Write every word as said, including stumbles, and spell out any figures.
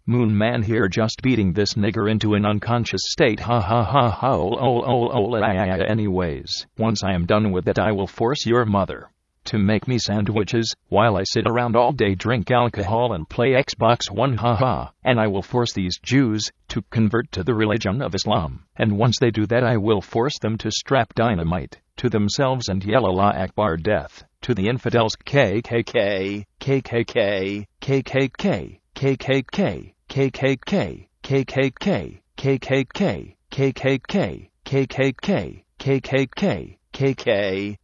Moon Man here just beating this nigger into an unconscious state. Ha ha ha ha. Oh, oh, oh, oh. Anyways, once I am done with it, I will force your mother to make me sandwiches while I sit around all day, drink alcohol, and play Xbox One. Ha ha. And I will force these Jews to convert to the religion of Islam. And once they do that, I will force them to strap dynamite to themselves and yell Allah Akbar, death to the infidels. K K K, K K K, K K K, K K K, K K K, K K K, K K K, K K K, K K K, K K K, K K.